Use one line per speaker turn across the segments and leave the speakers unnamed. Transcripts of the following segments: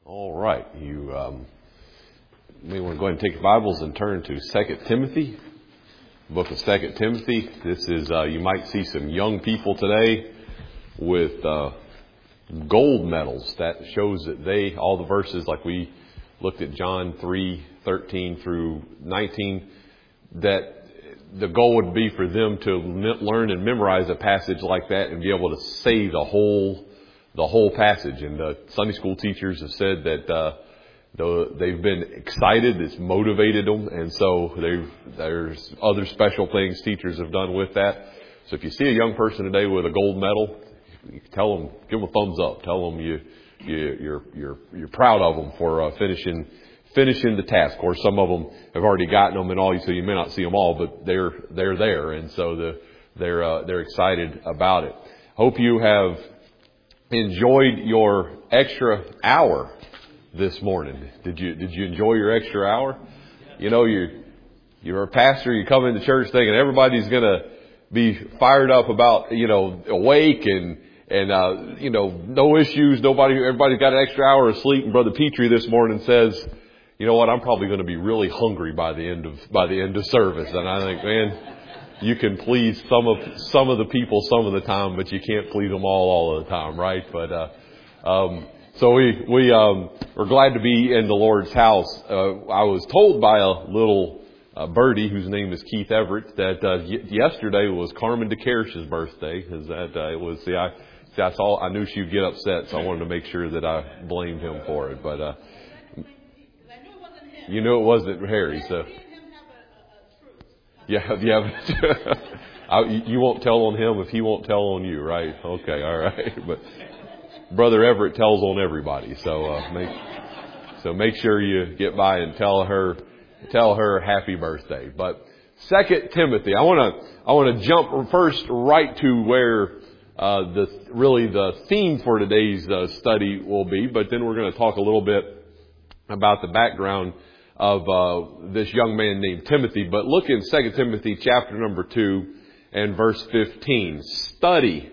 All right. You may want to go ahead and take your Bibles and turn to 2 Timothy, book of 2 Timothy. This is, you might see some young people today with gold medals. That shows that all the verses, like we looked at John 3:13 through 19, that the goal would be for them to learn and memorize a passage like that and be able to say the whole passage. And Sunday school teachers have said that they've been excited, it's motivated them, and so there's other special things teachers have done with that. So if you see a young person today with a gold medal, you tell them, give them a thumbs up. Tell them you're proud of them for finishing the task. Of course, some of them have already gotten them and all, so you may not see them all, but they're there, and so they're excited about it. Hope you have enjoyed your extra hour this morning. Did you enjoy your extra hour? You know, you're a pastor, you come into church thinking everybody's gonna be fired up about, awake and no issues, everybody's got an extra hour of sleep, and Brother Petrie this morning says, you know what, I'm probably going to be really hungry by the end of service. And I think, man, you can please some of the people some of the time, but you can't please them all of the time, right? But so we're glad to be in the Lord's house. I was told by a little birdie whose name is Keith Everett that yesterday was Carmen DeKersh's birthday. Is that it was? I knew she'd get upset, so I wanted to make sure that I blamed him for it. But you knew it wasn't Harry, so. Yeah. You won't tell on him if he won't tell on you, right? Okay, all right. But Brother Everett tells on everybody, so make sure you get by and tell her happy birthday. But 2 Timothy, I want to jump first right to where the theme for today's study will be, but then we're going to talk a little bit about the background of this young man named Timothy. But look in 2 Timothy chapter number 2 and verse 15. Study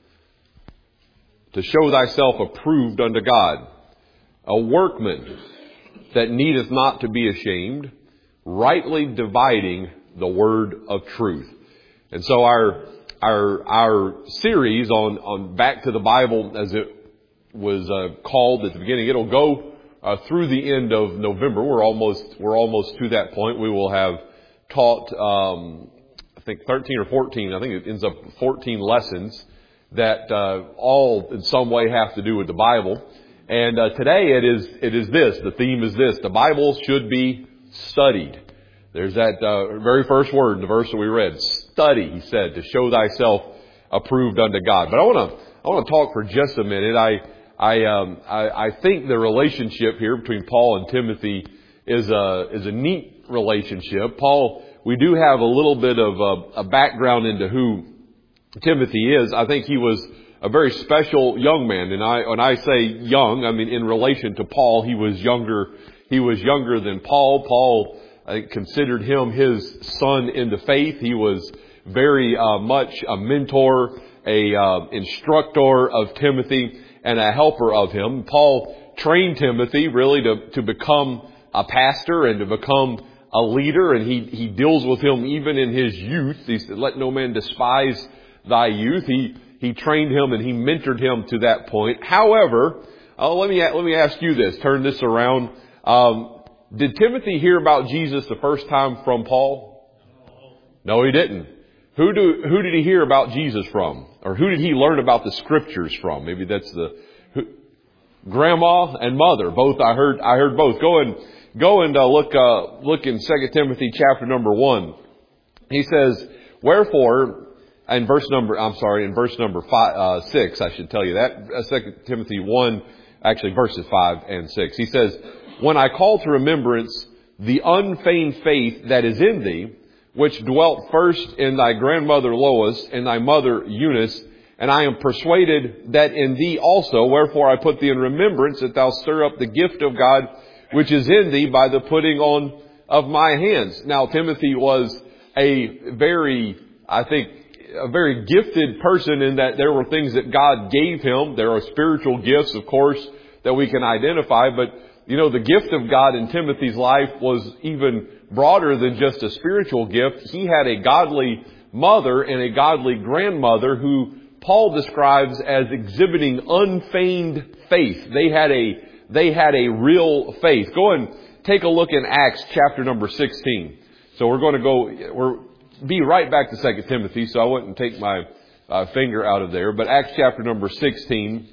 to show thyself approved unto God, a workman that needeth not to be ashamed, rightly dividing the word of truth. And so our series on Back to the Bible, as it was called at the beginning, it'll go through the end of November. We're almost to that point. We will have taught, I think 13 or 14. I think it ends up 14 lessons that all in some way have to do with the Bible. And today it is this. The theme is this: the Bible should be studied. There's that very first word in the verse that we read. Study, he said, to show thyself approved unto God. But I want to talk for just a minute. I think the relationship here between Paul and Timothy is a neat relationship. Paul, we do have a little bit of a background into who Timothy is. I think he was a very special young man, and when I say young, I mean in relation to Paul, he was younger. He was younger than Paul. Paul, I think, considered him his son in the faith. He was very much a mentor, a instructor of Timothy, and a helper of him. Paul trained Timothy really to become a pastor and to become a leader, and he deals with him even in his youth. He said, let no man despise thy youth. He trained him and he mentored him to that point. However, let me ask you this, turn this around. Did Timothy hear about Jesus the first time from Paul? No, he didn't. Who did he hear about Jesus from? Or who did he learn about the scriptures from? Maybe that's grandma and mother. Both. I heard both. Go and look in 2 Timothy chapter number 1. He says, wherefore, in verse number 6, I should tell you that. 2 Timothy 1, actually verses 5 and 6. He says, when I call to remembrance the unfeigned faith that is in thee, which dwelt first in thy grandmother Lois and thy mother Eunice, and I am persuaded that in thee also, wherefore I put thee in remembrance that thou stir up the gift of God which is in thee by the putting on of my hands. Now, Timothy was a very gifted person in that there were things that God gave him. There are spiritual gifts, of course, that we can identify. But, the gift of God in Timothy's life was even broader than just a spiritual gift. He had a godly mother and a godly grandmother who Paul describes as exhibiting unfeigned faith. They had a real faith. Go and take a look in Acts chapter number 16. So we'll be right back to 2 Timothy, so I wouldn't take my finger out of there. But Acts chapter number 16,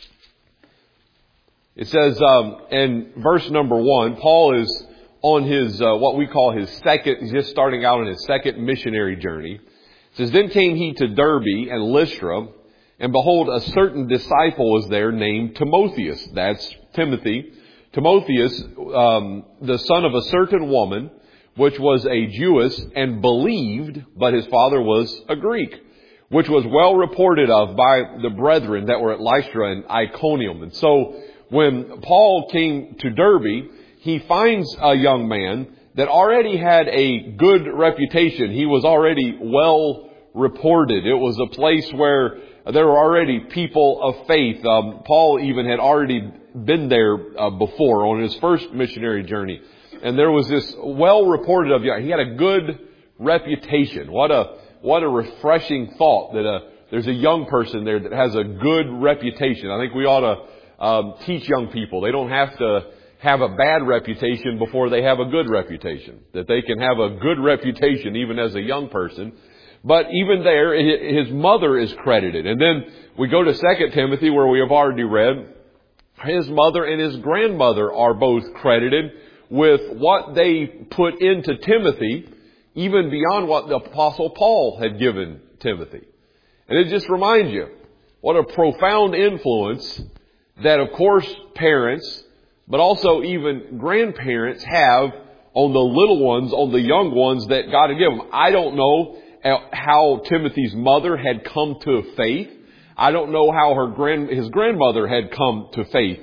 it says in verse number 1, Paul is on his, what we call his second, he's just starting out on his second missionary journey. It says, "Then came he to Derbe and Lystra, and behold, a certain disciple was there named Timotheus." That's Timothy. Timotheus, the son of a certain woman, which was a Jewess, and believed, but his father was a Greek, which was well reported of by the brethren that were at Lystra and Iconium. And so, when Paul came to Derbe, he finds a young man that already had a good reputation. He was already well reported. It was a place where there were already people of faith. Paul even had already been there before on his first missionary journey. And there was this well reported of, he had a good reputation. What a refreshing thought that there's a young person there that has a good reputation. I think we ought to teach young people. They don't have to have a bad reputation before they have a good reputation. That they can have a good reputation even as a young person. But even there, his mother is credited. And then we go to 2 Timothy, where we have already read, his mother and his grandmother are both credited with what they put into Timothy, even beyond what the Apostle Paul had given Timothy. And it just reminds you what a profound influence that, of course, parents, but also even grandparents have on the little ones, on the young ones that God had given them. I don't know how Timothy's mother had come to faith. I don't know how his grandmother had come to faith.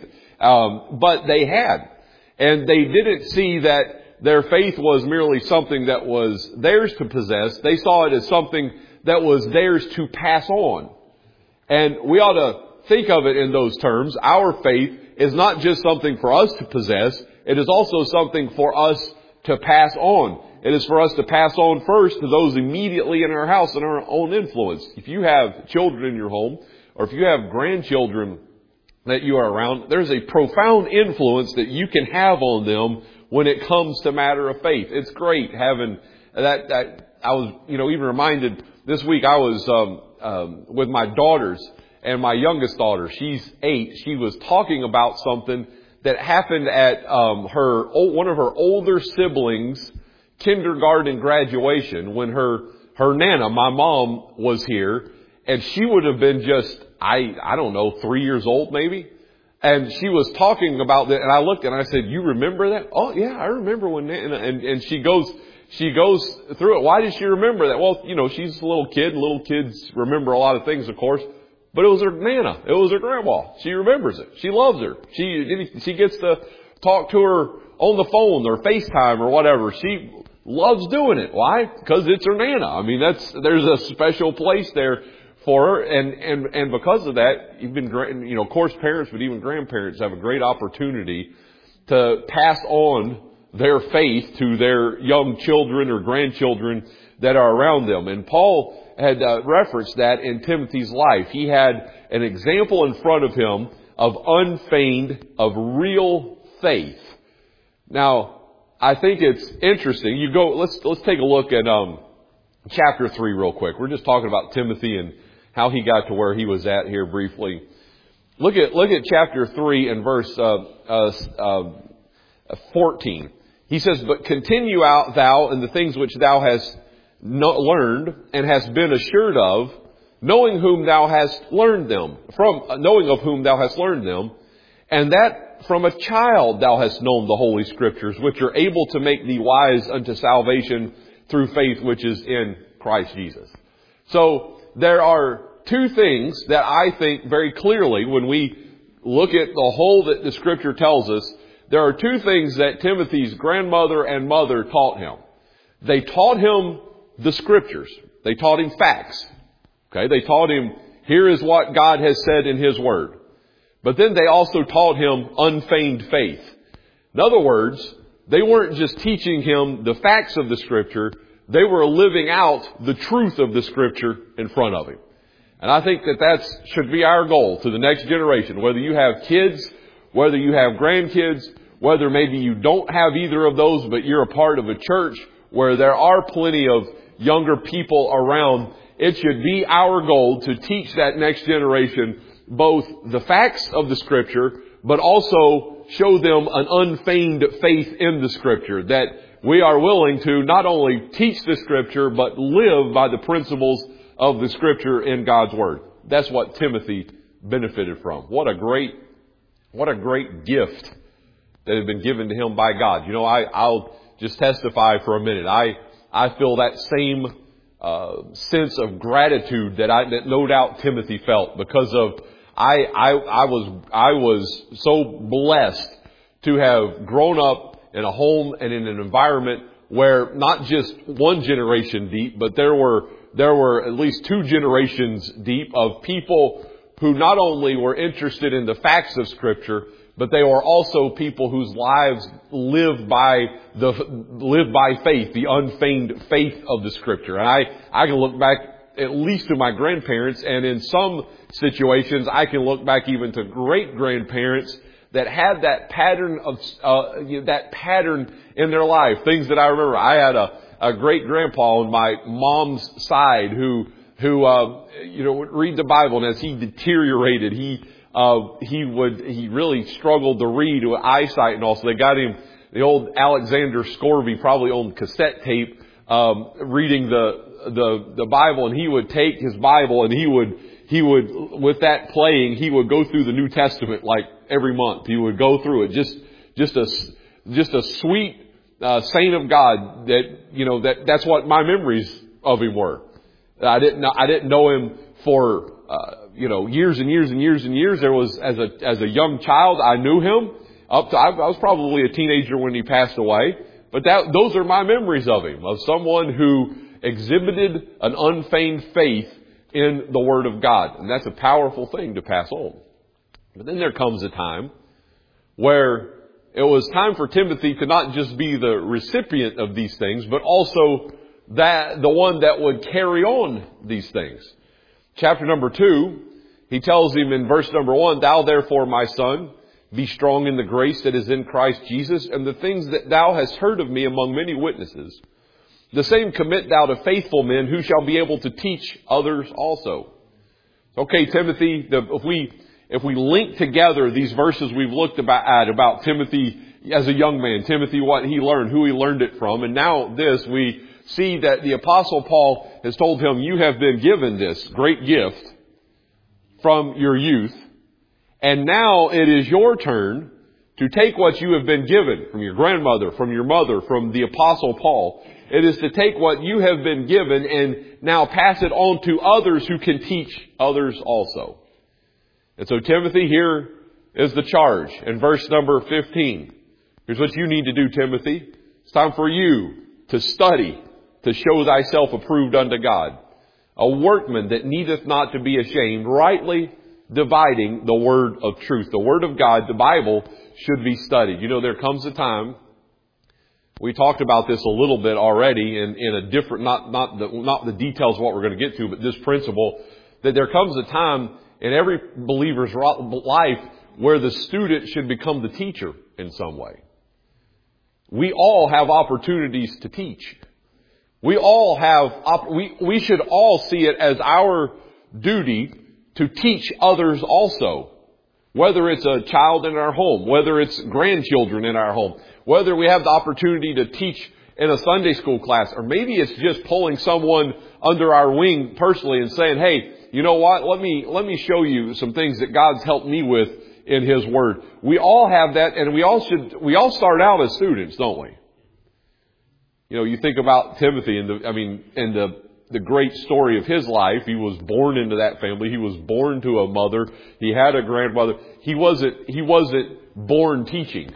But they had. And they didn't see that their faith was merely something that was theirs to possess. They saw it as something that was theirs to pass on. And we ought to think of it in those terms. Our faith is not just something for us to possess. It is also something for us to pass on. It is for us to pass on first to those immediately in our house and our own influence. If you have children in your home, or if you have grandchildren that you are around, there's a profound influence that you can have on them when it comes to matter of faith. It's great having that. I was, even reminded this week. I was with my daughters, and my youngest daughter, she's 8. She was talking about something that happened at one of her older siblings' kindergarten graduation, when her Nana, my mom, was here, and she would have been just, I don't know, 3 years old maybe. And she was talking about that, and I looked and I said, "You remember that?" "Oh yeah, I remember when Nana," and she goes through it. Why did she remember that? Well, she's a little kid. Little kids remember a lot of things, of course. But it was her Nana. It was her grandma. She remembers it. She loves her. She gets to talk to her on the phone or FaceTime or whatever. She loves doing it. Why? Because it's her Nana. I mean, there's a special place there for her, and because of that, even of course, parents, but even grandparents have a great opportunity to pass on their faith to their young children or grandchildren that are around them. And Paul had referenced that in Timothy's life. He had an example in front of him of unfeigned, of real faith. Now, I think it's interesting. Let's take a look at chapter 3 real quick. We're just talking about Timothy and how he got to where he was at here briefly. Look at chapter 3 and verse 14. He says, "But continue out thou in the things which thou hast learned and hast been assured of, knowing of whom thou hast learned them, and that from a child thou hast known the Holy Scriptures, which are able to make thee wise unto salvation through faith which is in Christ Jesus." So there are two things that I think very clearly when we look at the whole that the Scripture tells us. There are two things that Timothy's grandmother and mother taught him. They taught him the Scriptures. They taught him facts. Okay, they taught him, here is what God has said in His Word. But then they also taught him unfeigned faith. In other words, they weren't just teaching him the facts of the Scripture, they were living out the truth of the Scripture in front of him. And I think that should be our goal to the next generation, whether you have kids, whether you have grandkids, whether maybe you don't have either of those, but you're a part of a church where there are plenty of younger people around. It should be our goal to teach that next generation both the facts of the Scripture, but also show them an unfeigned faith in the Scripture, that we are willing to not only teach the Scripture, but live by the principles of the Scripture in God's Word. That's what Timothy benefited from. What a great gift that had been given to him by God. You know, I'll just testify for a minute. I feel that same sense of gratitude that no doubt Timothy felt, because of I was so blessed to have grown up in a home and in an environment where not just one generation deep, but there were at least two generations deep of people who not only were interested in the facts of Scripture, but they were also people whose lives lived by faith, the unfeigned faith of the Scripture. And I can look back at least to my grandparents, and in some situations I can look back even to great grandparents that had that pattern in their life. Things that I remember. I had a great grandpa on my mom's side who would read the Bible, and as he deteriorated, he really struggled to read with eyesight and all. So they got him the old Alexander Scourby, probably on cassette tape, reading the Bible, and he would take his Bible and he would with that playing, he would go through the New Testament like every month. He would go through it. Just a sweet saint of God that's what my memories of him were. I didn't know him for years and years and years and years. There was as a young child, I knew him I was probably a teenager when he passed away. But those are my memories of him, of someone who exhibited an unfeigned faith in the Word of God. And that's a powerful thing to pass on. But then there comes a time where it was time for Timothy to not just be the recipient of these things, but also the one that would carry on these things. Chapter number 2, he tells him in verse number 1, "Thou therefore, my son, be strong in the grace that is in Christ Jesus, and the things that thou hast heard of me among many witnesses, the same commit thou to faithful men who shall be able to teach others also." Okay, Timothy, if we link together these verses we've looked about Timothy as a young man, Timothy, what he learned, who he learned it from, and now this, we see that the Apostle Paul has told him, you have been given this great gift from your youth, and now it is your turn to take what you have been given from your grandmother, from your mother, from the Apostle Paul. It is to take what you have been given and now pass it on to others who can teach others also. And so Timothy, here is the charge in verse number 15. Here's what you need to do, Timothy. It's time for you to study, to show thyself approved unto God, a workman that needeth not to be ashamed, rightly dividing the word of truth. The word of God, the Bible, should be studied. You know, there comes a time, we talked about this a little bit already in a different, not the details of what we're going to get to, but this principle, that there comes a time in every believer's life where the student should become the teacher in some way. We all have opportunities to teach. We should all see it as our duty to teach others also. Whether it's a child in our home, whether it's grandchildren in our home, whether we have the opportunity to teach in a Sunday school class, or maybe it's just pulling someone under our wing personally and saying, hey, you know what? Let me show you some things that God's helped me with in His Word. We all have that, and we all start out as students, don't we? You know, you think about Timothy and the great story of his life. He was born into that family. He was born to a mother. He had a grandmother. He wasn't born teaching.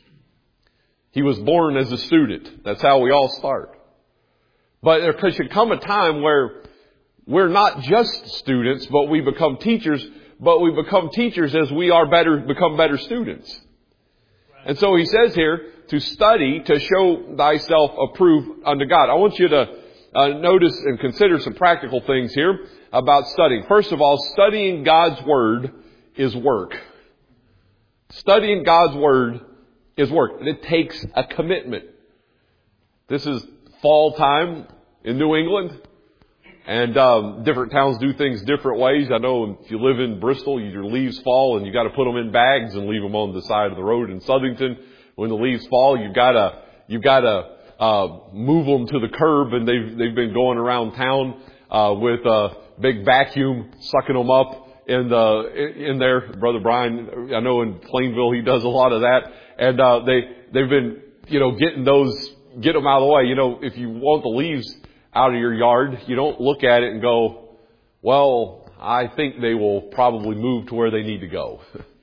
He was born as a student. That's how we all start. But there should come a time where we're not just students, but we become teachers. but we become teachers as we are become better students. And so he says here, to study, to show thyself approved unto God. I want you to notice and consider some practical things here about studying. First of all, studying God's Word is work. Studying God's Word is work. And it takes a commitment. This is fall time in New England. And different towns do things different ways. I know if you live in Bristol, your leaves fall and you got to put them in bags and leave them on the side of the road. In Southington, when the leaves fall, you've got to move them to the curb, and they've been going around town with a big vacuum sucking them up in there. Brother Brian, I know in Plainville he does a lot of that, and they've been get them out of the way. If you want the leaves out of your yard, you don't look at it and go, well, I think they will probably move to where they need to go.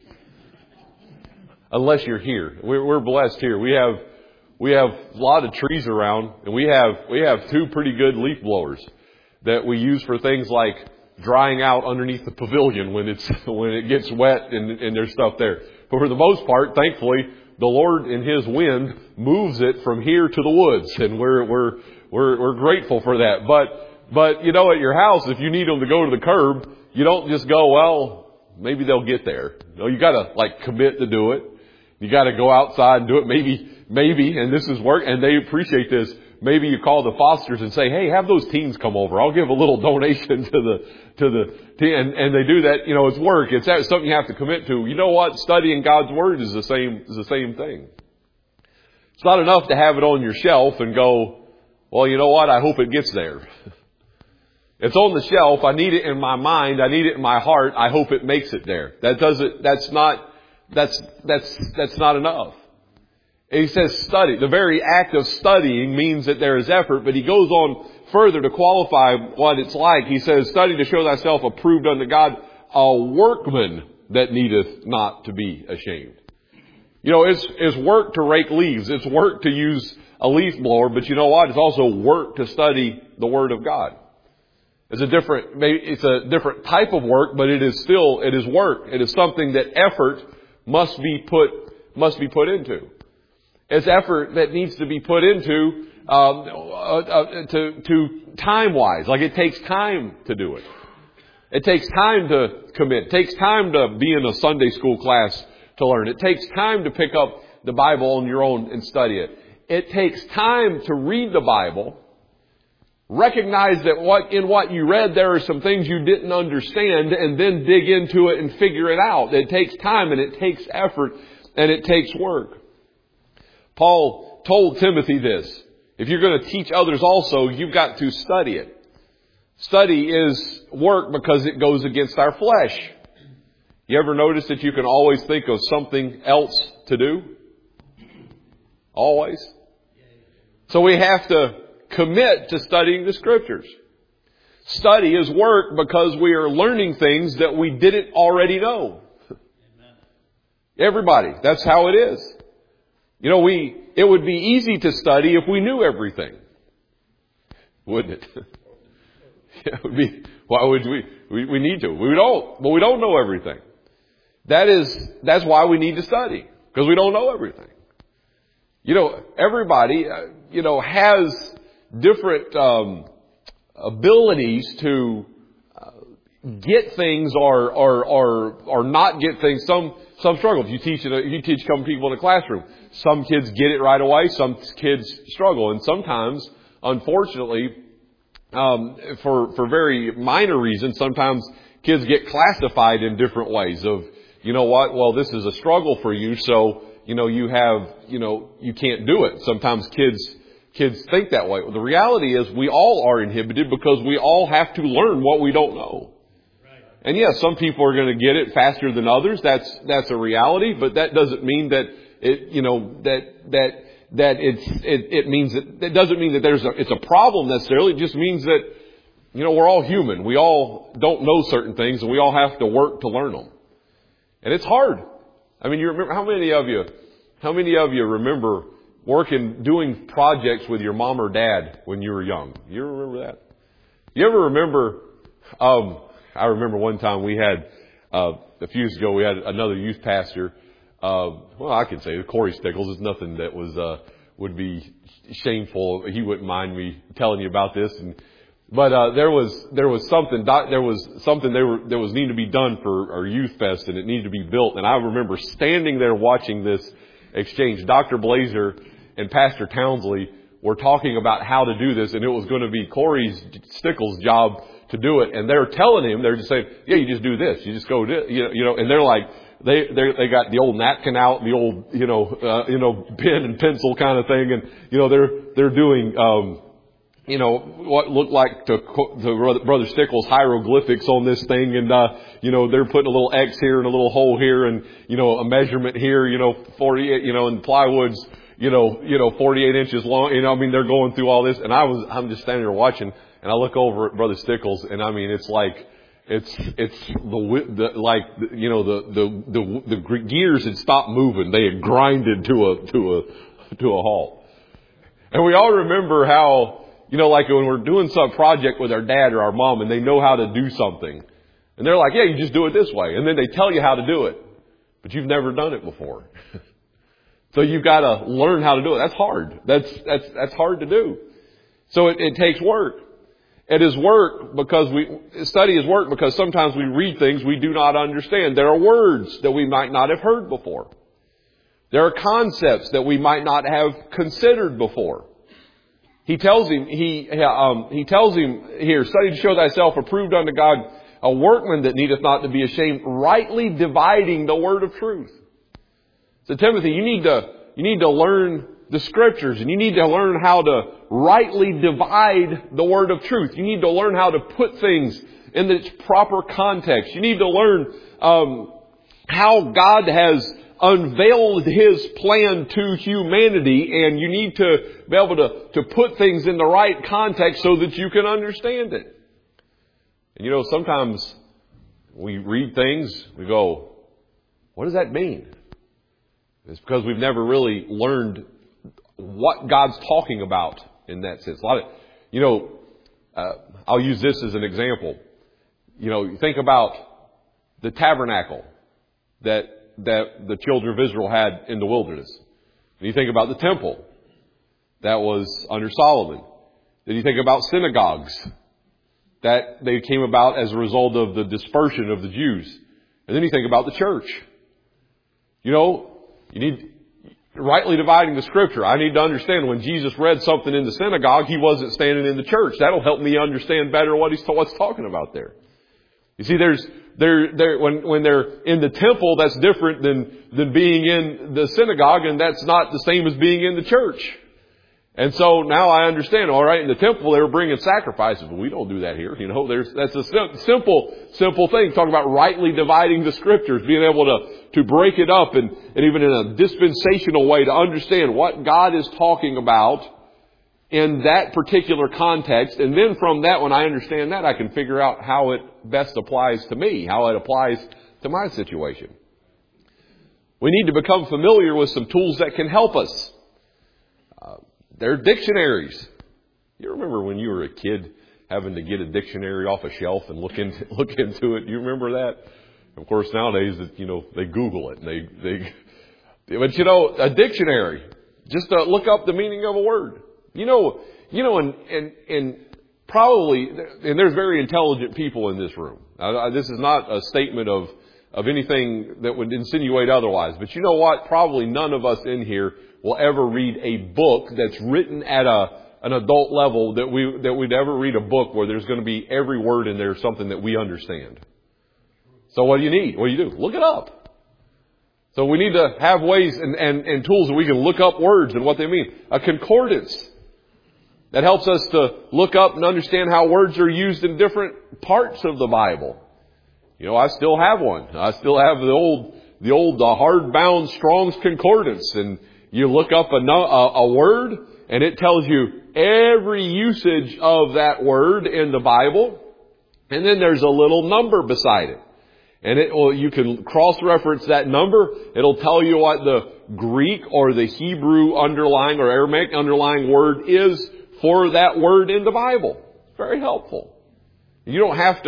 Unless you're here. We're blessed here. We have a lot of trees around, and we have two pretty good leaf blowers that we use for things like drying out underneath the pavilion when it gets wet and there's stuff there. But for the most part, thankfully, the Lord in His wind moves it from here to the woods, and we're grateful for that. But at your house, if you need them to go to the curb, you don't just go, well, maybe they'll get there. No, you got to commit to do it. You got to go outside and do it. Maybe, and this is work, and they appreciate this. Maybe you call the Fosters and say, hey, have those teens come over. I'll give a little donation to the teen. And they do that. It's work. It's something you have to commit to. You know what? Studying God's Word is the same thing. It's not enough to have it on your shelf and go, well, you know what? I hope it gets there. It's on the shelf. I need it in my mind. I need it in my heart. I hope it makes it there. That's not enough. He says study. The very act of studying means that there is effort, but he goes on further to qualify what it's like. He says, study to show thyself approved unto God, a workman that needeth not to be ashamed. It's work to rake leaves. It's work to use a leaf blower, but you know what? It's also work to study the Word of God. It's a different type of work, but it is work. It is something that effort must be put into. It's effort that needs to be put into to time-wise. It takes time to do it. It takes time to commit. It takes time to be in a Sunday school class to learn. It takes time to pick up the Bible on your own and study it. It takes time to read the Bible. Recognize that in what you read there are some things you didn't understand, and then dig into it and figure it out. It takes time, and it takes effort, and it takes work. Paul told Timothy this. If you're going to teach others also, you've got to study it. Study is work because it goes against our flesh. You ever notice that you can always think of something else to do? Always. So we have to commit to studying the Scriptures. Study is work because we are learning things that we didn't already know. Everybody, that's how it is. It would be easy to study if we knew everything. Wouldn't it? It would be, why would we need to? We don't know everything. That's why we need to study. Because we don't know everything. Everybody, has different, abilities to, get things or not get things. Some struggle. If you teach a couple people in a classroom, some kids get it right away. Some kids struggle. And sometimes, unfortunately, for very minor reasons, sometimes kids get classified in different ways of, well, this is a struggle for you. So, you can't do it. Sometimes kids think that way. Well, the reality is we all are inhibited because we all have to learn what we don't know. And yes, some people are going to get it faster than others. That's a reality, but that doesn't mean that it means that it doesn't mean that it's a problem necessarily. It just means that, we're all human. We all don't know certain things, and we all have to work to learn them. And it's hard. I mean, you remember, how many of you remember doing projects with your mom or dad when you were young? You remember that? You ever remember, I remember one time we had A few years ago, we had another youth pastor. Well, I can say it, Corey Stickles. It's nothing that would be shameful. He wouldn't mind me telling you about this. But there was something that was needed to be done for our youth fest, and it needed to be built. And I remember standing there watching this exchange. Dr. Blazer and Pastor Townsley were talking about how to do this, and it was going to be Corey Stickles' job to do it. And they're telling him, they're just saying, yeah, you just do this, you just go do, you know. And they're like, they got the old napkin out, the old pen and pencil kind of thing, and they're doing what looked like to Brother Stickles hieroglyphics on this thing, and they're putting a little X here and a little hole here, and a measurement here, 48, and plywood's 48 inches long. I mean, they're going through all this, and I'm just standing there watching, and I look over at Brother Stickles, and I mean, it's like it's the gears had stopped moving. They had grinded to a halt. And we all remember how, like when we're doing some project with our dad or our mom, and they know how to do something, and they're like, yeah, you just do it this way, and then they tell you how to do it, but you've never done it before. So you've got to learn how to do it. That's hard. That's hard to do. So it takes work. It is work because study is work because sometimes we read things we do not understand. There are words that we might not have heard before. There are concepts that we might not have considered before. He tells him here, study to show thyself approved unto God, a workman that needeth not to be ashamed, rightly dividing the word of truth. So Timothy, you need to learn the Scriptures, and you need to learn how to rightly divide the word of truth. You need to learn how to put things in its proper context. You need to learn how God has unveiled His plan to humanity, and you need to be able to put things in the right context so that you can understand it. And sometimes we read things, we go, what does that mean? It's because we've never really learned what God's talking about in that sense. I'll use this as an example. You think about the tabernacle that the children of Israel had in the wilderness. And you think about the temple that was under Solomon. Then you think about synagogues that they came about as a result of the dispersion of the Jews. And then you think about the church. You need rightly dividing the Scripture. I need to understand when Jesus read something in the synagogue, He wasn't standing in the church. That'll help me understand better what's talking about there. You see, when they're in the temple, that's different than being in the synagogue, and that's not the same as being in the church. And so now I understand, all right, in the temple they were bringing sacrifices, but we don't do that here. That's a simple thing. Talking about rightly dividing the Scriptures, being able to break it up and even in a dispensational way to understand what God is talking about in that particular context. And then from that, when I understand that, I can figure out how it best applies to me, how it applies to my situation. We need to become familiar with some tools that can help us. They're dictionaries. You remember when you were a kid having to get a dictionary off a shelf and look into it? You remember that? Of course, nowadays, they Google it. But a dictionary, just to look up the meaning of a word. And probably, and there's very intelligent people in this room. This is not a statement of anything that would insinuate otherwise. But you know what? Probably none of us in here will ever read a book that's written at an adult level that we'd ever read a book where there's going to be every word in there something that we understand. So what do you need? What do you do? Look it up. So we need to have ways and tools that we can look up words and what they mean. A concordance that helps us to look up and understand how words are used in different parts of the Bible. I still have one. I still have the old hardbound Strong's Concordance, and you look up a word, and it tells you every usage of that word in the Bible. And then there's a little number beside it. And you can cross-reference that number. It'll tell you what the Greek or the Hebrew underlying or Aramaic underlying word is for that word in the Bible. Very helpful. You don't have to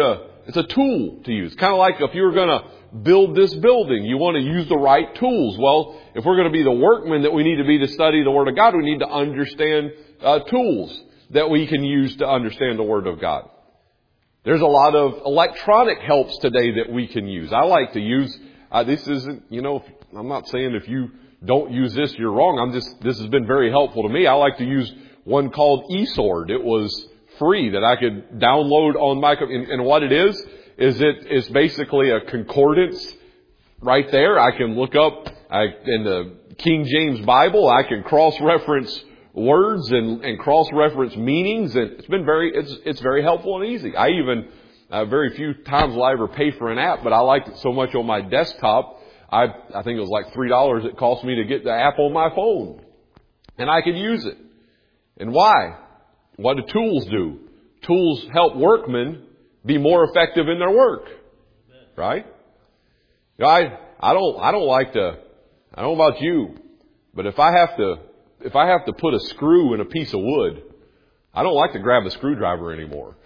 it's a tool to use. Kind of like if you were going to build this building, you want to use the right tools. Well, if we're going to be the workmen that we need to be to study the Word of God, we need to understand tools that we can use to understand the Word of God. There's a lot of electronic helps today that we can use. I like to use, this isn't, I'm not saying if you don't use this, you're wrong. This has been very helpful to me. I like to use one called eSword. It was free that I could download on my, and what it is it's basically a concordance right there. I can look up, in the King James Bible, I can cross-reference words and cross-reference meanings, and it's very helpful and easy. I even, very few times will I ever pay for an app, but I like it so much on my desktop. I think it was like $3 it cost me to get the app on my phone. And I can use it. And why? What do tools do? Tools help workmen be more effective in their work. Right? I don't like to, I don't know about you, but if I have to put a screw in a piece of wood, I don't like to grab a screwdriver anymore.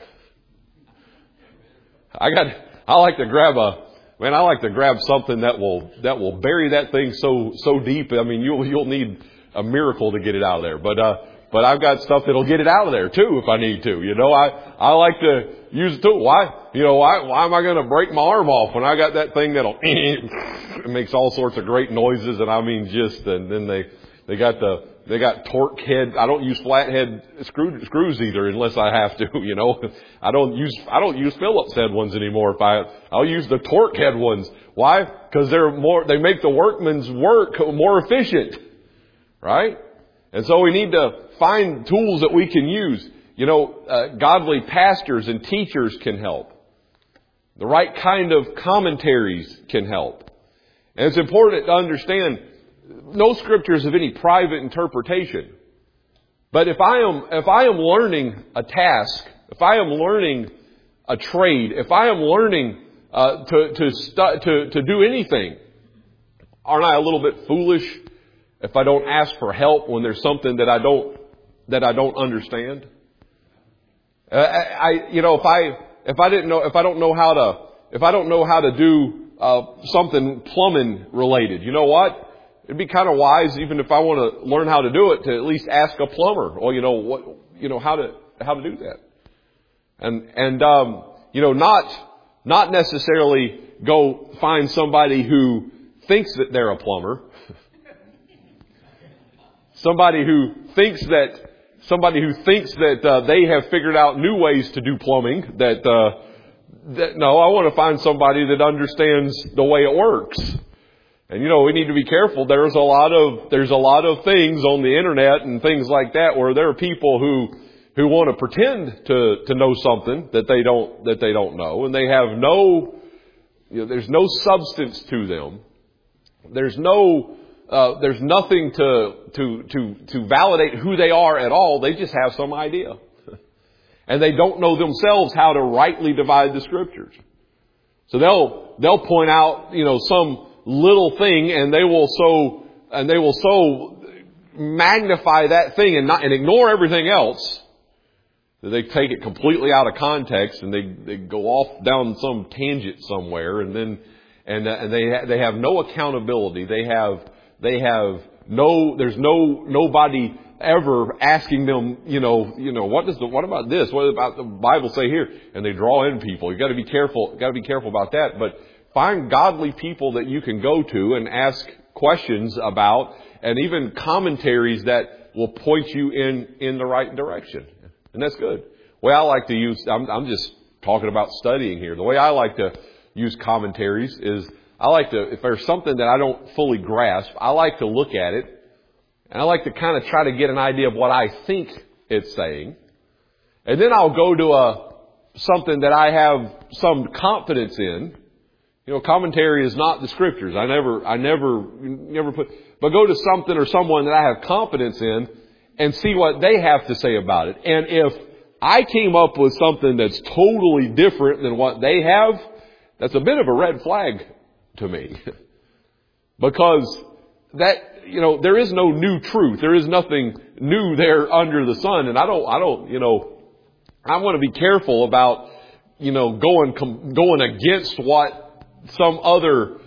I like to grab something that will bury that thing so deep. I mean, you'll need a miracle to get it out of there. But I've got stuff that'll get it out of there too if I need to. I like to use a tool. Why am I going to break my arm off when I got that thing that'll it makes all sorts of great noises, and I mean and then they got torque head. I don't use flathead screws either unless I have to, I don't use Phillips head ones anymore. I'll use the torque head ones. Why? Because they make the workman's work more efficient. Right? And so we need to find tools that we can use. Godly pastors and teachers can help. The right kind of commentaries can help. And it's important to understand no scriptures of any private interpretation. But if I am learning a task, if I am learning a trade, if I am learning to do anything, aren't I a little bit foolish if I don't ask for help when there's something that I don't understand? If I don't know how to do something plumbing related, you know what? It'd be kind of wise, even if I want to learn how to do it, to at least ask a plumber, or how to do that, and not necessarily go find somebody who thinks that they're a plumber, somebody who thinks that they have figured out new ways to do plumbing. No, I want to find somebody that understands the way it works. And we need to be careful. There's a lot of things on the internet and things like that where there are people who want to pretend to know something that they don't know, and they have there's no substance to them. There's nothing to validate who they are at all. They just have some idea. And they don't know themselves how to rightly divide the scriptures. So they'll point out, some little thing, and they will so magnify that thing and ignore everything else that they take it completely out of context, and they go off down some tangent somewhere, and then they have no accountability. There's nobody ever asking them, what about this? What about the Bible say here? And they draw in people. You got to be careful about that. But find godly people that you can go to and ask questions about, and even commentaries that will point you in the right direction. And that's good. The way I like to use, I'm just talking about studying here. The way I like to use commentaries is if there's something that I don't fully grasp, I like to look at it, and I like to kind of try to get an idea of what I think it's saying. And then I'll go to something that I have some confidence in. Commentary is not the scriptures. I never put, but go to something or someone that I have confidence in and see what they have to say about it. And if I came up with something that's totally different than what they have, that's a bit of a red flag to me. Because there is no new truth. There is nothing new there under the sun. And I want to be careful about going against what some other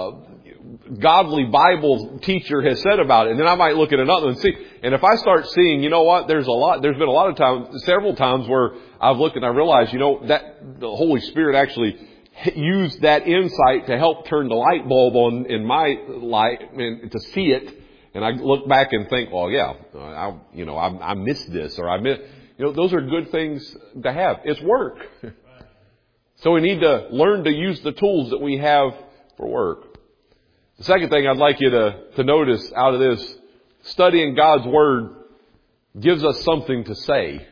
godly Bible teacher has said about it. And then I might look at another and see. And if I start seeing, there's been a lot of times, several times where I've looked and I realized, that the Holy Spirit actually used that insight to help turn the light bulb on in my life and to see it. And I look back and think, well, yeah, I missed this, or I missed, those are good things to have. It's work. So we need to learn to use the tools that we have for work. The second thing I'd like you to notice out of this, studying God's Word gives us something to say.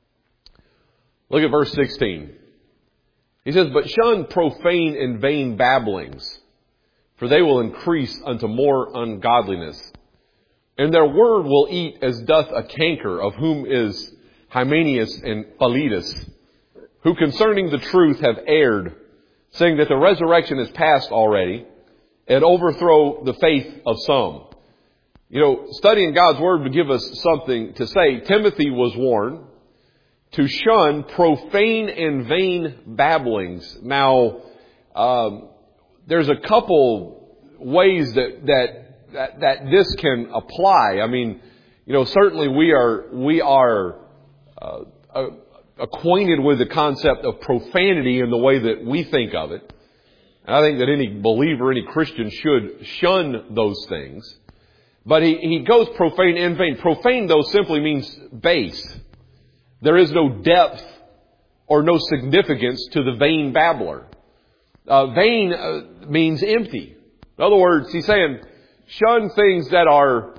Look at verse 16. He says, "But shun profane and vain babblings, for they will increase unto more ungodliness. And their word will eat as doth a canker, of whom is Hymenaeus and Philetus, who concerning the truth have erred, saying that the resurrection is past already, and overthrow the faith of some." Studying God's Word would give us something to say. Timothy was warned to shun profane and vain babblings. Now, there's a couple ways that this can apply. I mean, certainly we are acquainted with the concept of profanity in the way that we think of it. And I think that any believer, any Christian should shun those things. But he goes profane and vain. Profane, though, simply means base. There is no depth or no significance to the vain babbler. Vain means empty. In other words, he's saying, shun things that are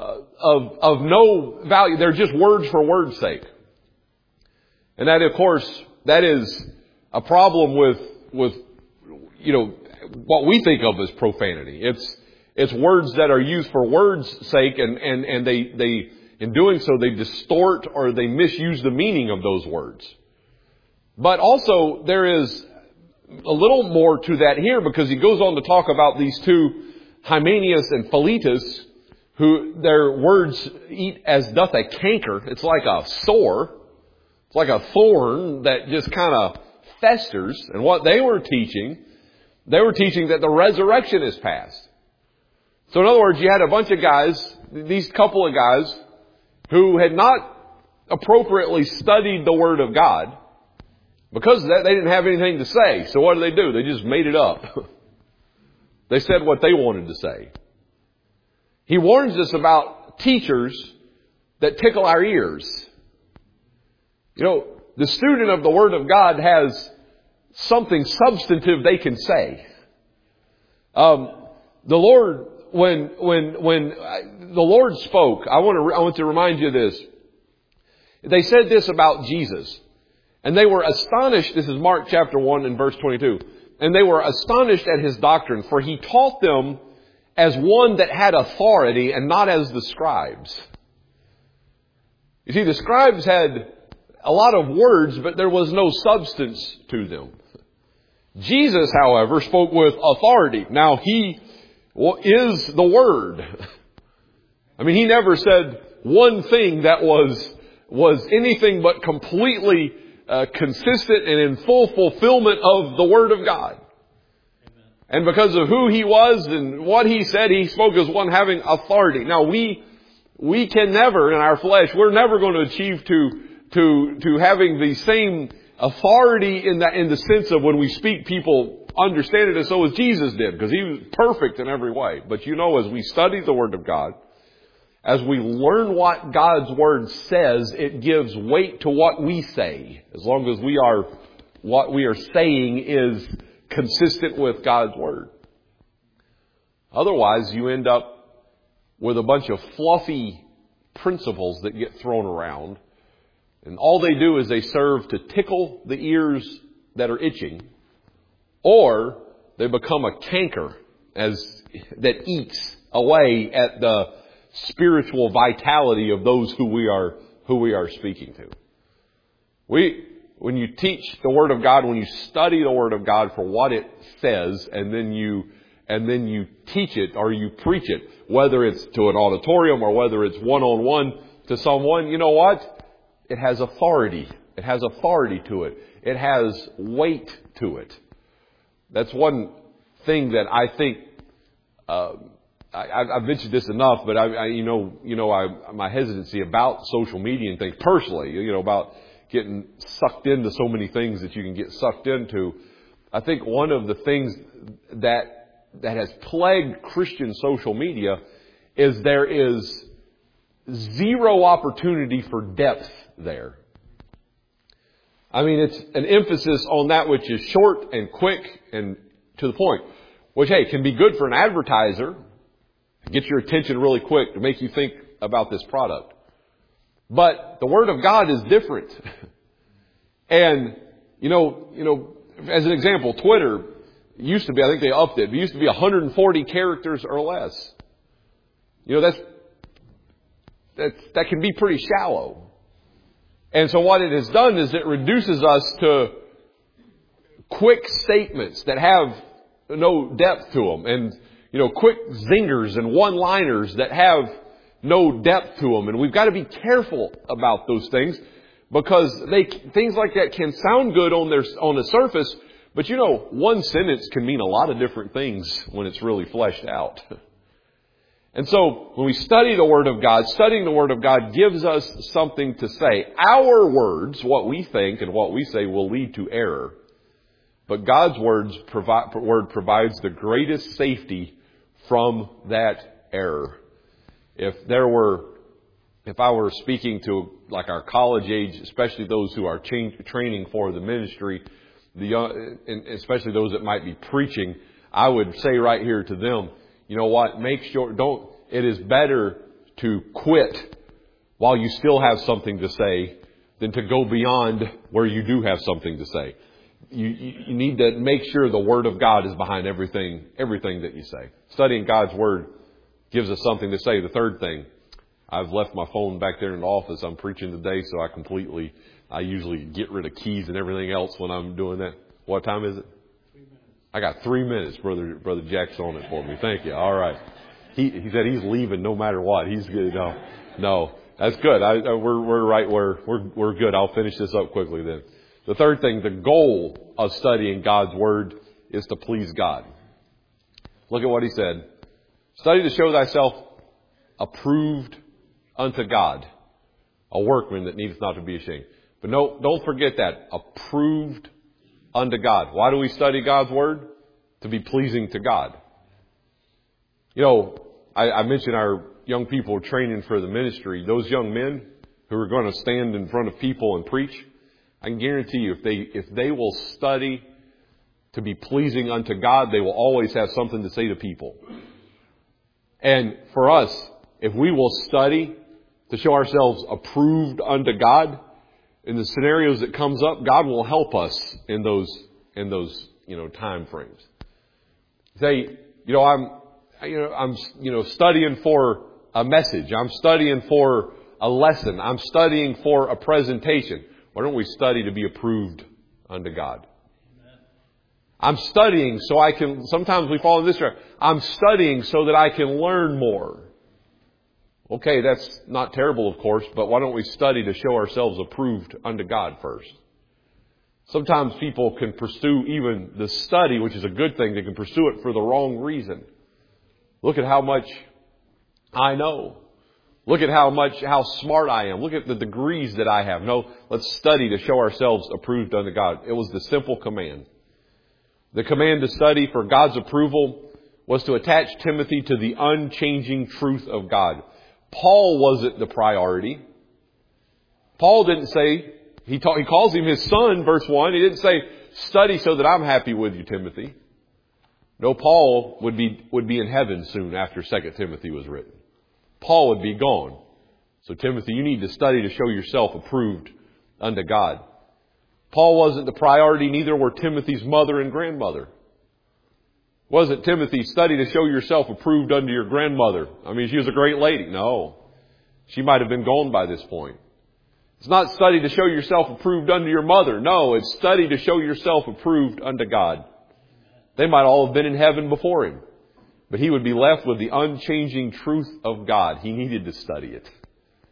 of no value. They're just words for word's sake. And that, of course, that is a problem with what we think of as profanity. It's words that are used for words' sake, and they in doing so they distort or they misuse the meaning of those words. But also there is a little more to that here, because he goes on to talk about these two, Hymenaeus and Philetus, who their words eat as doth a canker. It's like a sore. It's like a thorn that just kind of festers. And what they were teaching that the resurrection is past. So in other words, you had a bunch of guys, these couple of guys, who had not appropriately studied the Word of God. Because of that, they didn't have anything to say. So what do? They just made it up. They said what they wanted to say. He warns us about teachers that tickle our ears. The student of the Word of God has something substantive they can say. The Lord, when the Lord spoke, I want to remind you of this. They said this about Jesus. And they were astonished. This is Mark chapter 1 and verse 22. And they were astonished at His doctrine, for He taught them as one that had authority and not as the scribes. You see, the scribes had a lot of words, but there was no substance to them. Jesus, however, spoke with authority. Now, He is the Word. I mean, He never said one thing that was anything but completely consistent and in full fulfillment of the Word of God. Amen. And because of who He was and what He said, He spoke as one having authority. Now, we can never, in our flesh, we're never going to achieve to having the same authority in the sense of when we speak, people understand it as so as Jesus did, because He was perfect in every way. But as we study the Word of God, as we learn what God's Word says, it gives weight to what we say, as long as what we are saying is consistent with God's Word. Otherwise, you end up with a bunch of fluffy principles that get thrown around, and all they do is they serve to tickle the ears that are itching, or they become a canker that eats away at the spiritual vitality of those who we are speaking to. When you teach the Word of God, when you study the Word of God for what it says, and then you teach it or you preach it, whether it's to an auditorium or whether it's one-on-one to someone, you know what? It has authority. It has authority to it. It has weight to it. That's one thing that I think, I've mentioned this enough, but my hesitancy about social media and things personally, about getting sucked into so many things that you can get sucked into. I think one of the things that has plagued Christian social media is there is zero opportunity for depth there. I mean, it's an emphasis on that which is short and quick and to the point, which, hey, can be good for an advertiser, get your attention really quick to make you think about this product. But the Word of God is different. And, as an example, Twitter used to be, I think they upped it, but it used to be 140 characters or less. That can be pretty shallow. And so what it has done is it reduces us to quick statements that have no depth to them, and quick zingers and one-liners that have no depth to them. And we've got to be careful about those things, because things like that can sound good on the surface, but one sentence can mean a lot of different things when it's really fleshed out. And so when we study the Word of God, studying the Word of God gives us something to say. Our words, what we think and what we say, will lead to error. But God's word provides the greatest safety from that error. If I were speaking to like our college age, especially those who are training for the ministry, and especially those that might be preaching, I would say right here to them, you know what? It is better to quit while you still have something to say than to go beyond where you do have something to say. You need to make sure the Word of God is behind everything that you say. Studying God's Word gives us something to say. The third thing, I've left my phone back there in the office. I'm preaching today, so I usually get rid of keys and everything else when I'm doing that. What time is it?
3 minutes.
I got 3 minutes, Brother Jack's on it for me. Thank you. All right. He said he's leaving no matter what. He's good. No, that's good. We're right where we're good. I'll finish this up quickly then. The third thing, the goal of studying God's Word is to please God. Look at what he said. Study to show thyself approved unto God, a workman that needeth not to be ashamed. But no, don't forget that. Approved unto God. Why do we study God's Word? To be pleasing to God. I mentioned our young people training for the ministry. Those young men who are going to stand in front of people and preach, I can guarantee you, if they will study to be pleasing unto God, they will always have something to say to people. And for us, if we will study to show ourselves approved unto God, in the scenarios that comes up, God will help us in those time frames. Say, I'm studying for a message. I'm studying for a lesson. I'm studying for a presentation. Why don't we study to be approved unto God? Amen. I'm studying so I can, sometimes we fall in this trap. I'm studying so that I can learn more. Okay, that's not terrible, of course, but why don't we study to show ourselves approved unto God first? Sometimes people can pursue even the study, which is a good thing. They can pursue it for the wrong reason. Look at how much I know. Look at how smart I am. Look at the degrees that I have. No, let's study to show ourselves approved unto God. It was the simple command. The command to study for God's approval was to attach Timothy to the unchanging truth of God. Paul wasn't the priority. Paul didn't say, he calls him his son, verse 1. He didn't say, study so that I'm happy with you, Timothy. No, Paul would be in heaven soon after 2 Timothy was written. Paul would be gone. So Timothy, you need to study to show yourself approved unto God. Paul wasn't the priority, neither were Timothy's mother and grandmother. Wasn't Timothy, study to show yourself approved unto your grandmother? I mean, she was a great lady. No. She might have been gone by this point. It's not study to show yourself approved unto your mother. No, it's study to show yourself approved unto God. They might all have been in heaven before him. But he would be left with the unchanging truth of God. He needed to study it.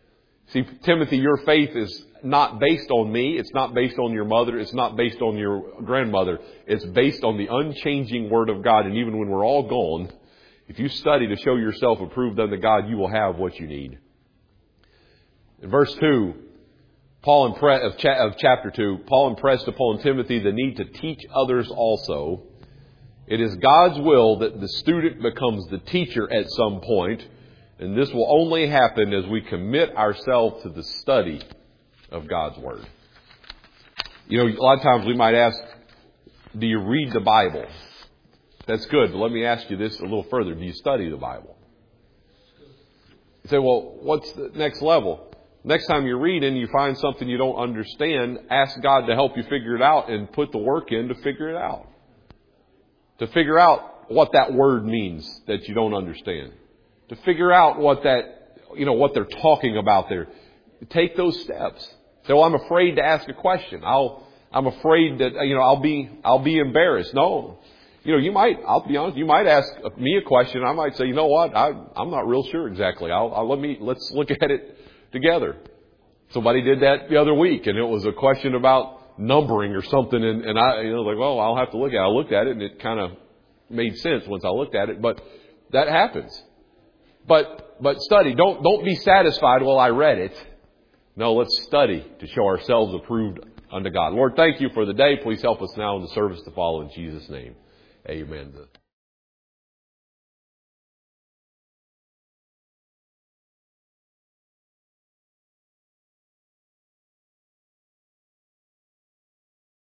See, Timothy, your faith is not based on me. It's not based on your mother. It's not based on your grandmother. It's based on the unchanging Word of God. And even when we're all gone, if you study to show yourself approved unto God, you will have what you need. In verse 2, of chapter 2, Paul impressed upon Timothy the need to teach others also. It is God's will that the student becomes the teacher at some point, and this will only happen as we commit ourselves to the study of God's Word. You know, a lot of times we might ask, do you read the Bible? That's good, but let me ask you this a little further. Do you study the Bible? You say, well, what's the next level? Next time you read and you find something you don't understand, ask God to help you figure it out and put the work in to figure it out. To figure out what that word means that you don't understand. To figure out what what they're talking about there. Take those steps. Say, well, I'm afraid to ask a question. I'm afraid that, I'll be embarrassed. No. I'll be honest, you might ask me a question. I might say, you know what? I'm not real sure exactly. Let's look at it together. Somebody did that the other week, and it was a question about numbering or something, and I was like, well, I'll have to look at it. I looked at it, and it kind of made sense once I looked at it, but that happens. But study. Don't be satisfied, well, I read it. No, let's study to show ourselves approved unto God. Lord, thank you for the day. Please help us now in the service to follow in Jesus' name. Amen.